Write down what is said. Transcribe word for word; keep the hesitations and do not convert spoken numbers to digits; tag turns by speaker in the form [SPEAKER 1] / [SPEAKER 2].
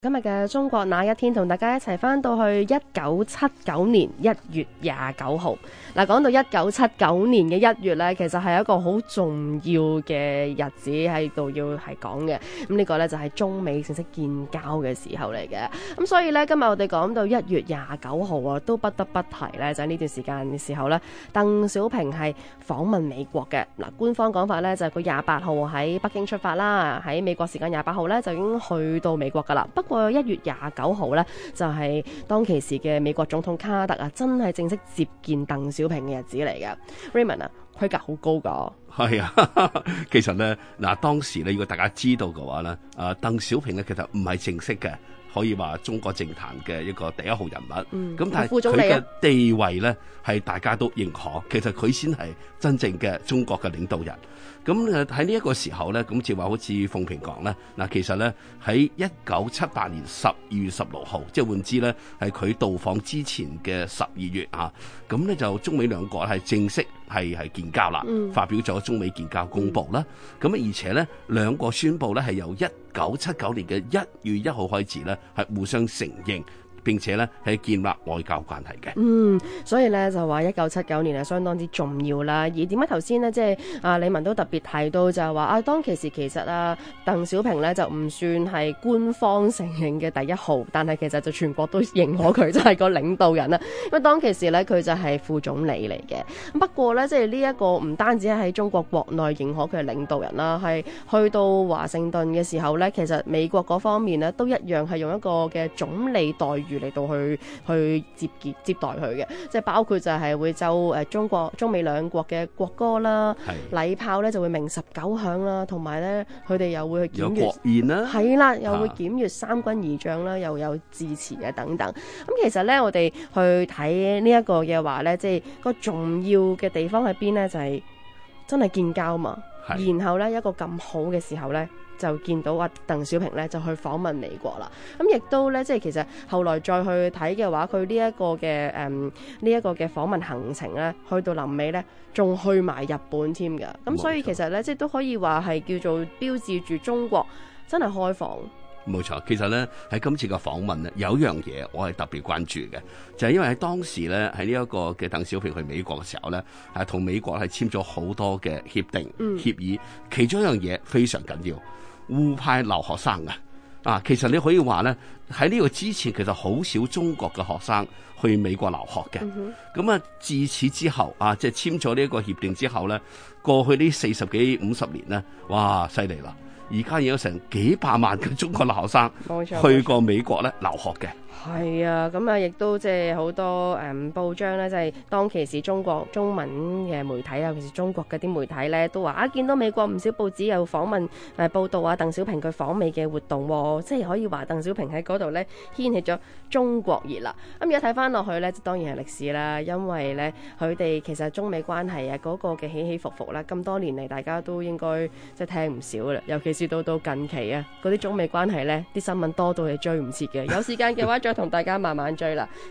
[SPEAKER 1] 今日嘅中國那一天，同大家一齊翻到去一九七九年一月廿九號。嗱，講到一九七九年嘅一月呢，其實係一個好重要嘅日子喺度要係講嘅。咁呢個呢，就係中美正式建交嘅時候嚟嘅。咁所以呢，今日我哋講到一月廿九號啊，都不得不提呢，就喺呢段時間嘅時候呢，鄧小平係訪問美國嘅。嗱，官方講法呢，就係佢廿八號喺北京出發啦，喺美國時間廿八號呢，就已經去到美國噶啦。不過一月廿九號呢，就係當其時嘅美國總統卡特啊，真係正式接見鄧小平嘅日子嚟嘅。Raymond 啊，規格好高噶。
[SPEAKER 2] 係啊，其實咧嗱，當時咧如果大家知道嘅話咧，啊鄧小平咧其實唔係正式嘅，可以話中國政壇嘅一個第一號人物。咁、嗯、但係佢嘅地位咧係大家都認可，其實佢先係真正嘅中國嘅領導人。咁誒喺呢一個時候咧，咁就話好似鳳萍講咧，嗱其實咧喺一九七八年十二月十六號，即係換之咧係佢到訪之前嘅十二月啊，咁咧就中美兩國係正式係係建交啦、嗯，發表咗中美建交公報啦。咁、嗯、而且咧兩國宣布咧係由一九七九年嘅一月一號開始咧係互相承認，並且咧係建立外交關係嘅。
[SPEAKER 1] 嗯，所以咧就話一九七九年係相當之重要啦。而點解頭先呢，即係啊李文都特別提到就係話啊，當其時其實啊鄧小平咧就唔算係官方承認嘅第一號，但係其實就全國都認可佢就係個領導人啦。因為當其時咧佢就係副總理嚟嘅。不過咧即係呢一個唔單止喺中國國內認可佢係領導人啦，係去到華盛頓嘅時候咧，其實美國嗰方面咧都一樣係用一個嘅總理待遇嚟到去去接接接待佢嘅，即係包括就係會奏誒中國中美兩國嘅國歌啦，禮炮咧就會鳴十九響啦，同埋咧佢哋又會去檢閱
[SPEAKER 2] 有國宴啦，
[SPEAKER 1] 係啦，又會檢閱三軍儀仗啦，又有致辭嘅等等。咁其實咧，我哋去睇呢一個嘅話咧，即係個重要嘅地方喺邊咧，就係真係建交嘛。然後咧一個咁好嘅時候咧，就見到啊鄧小平咧就去訪問美國啦。咁亦都咧即係其實後來再去睇嘅話，佢呢一個嘅誒呢一個嘅訪問行程咧，去到臨尾咧仲去埋日本添㗎。咁所以其實咧即係都可以話係叫做標誌住中國真係開放。
[SPEAKER 2] 冇錯，其實咧喺今次嘅訪問咧，有一樣嘢我係特別關注嘅，就係、是、因為喺當時咧喺呢一個嘅鄧小平去美國嘅時候咧，係同美國係簽咗好多嘅協定、嗯、協議，其中一樣嘢非常緊要，互派留學生嘅啊。其實你可以話咧喺呢個之前，其實好少中國嘅學生去美國留學嘅。咁、嗯、啊，自此之後啊，即、就、係、是、簽咗呢一個協定之後咧，過去呢四十幾五十年咧，哇，犀利啦！而家有成幾百萬嘅中國留學生去過美國咧留學嘅。
[SPEAKER 1] 係啊，咁啊，亦都即係好多誒、嗯、報章咧，即、就、係、是、當其時中國中文嘅媒體啊，尤其是中國嗰啲媒體咧，都話啊，見到美國唔少報紙有訪問誒、呃、報道啊，鄧小平佢訪美嘅活動、哦，即係可以話鄧小平喺嗰度咧掀起咗中國熱啦。咁而家睇翻落去咧，當然係歷史啦，因為咧佢哋其實中美關係啊嗰、那個嘅起起伏伏啦，咁多年嚟大家都應該即係聽唔少啦，尤其是到到近期啊，嗰啲中美關係咧啲新聞多到係追唔切嘅，有時間嘅話再同大家慢慢追啦。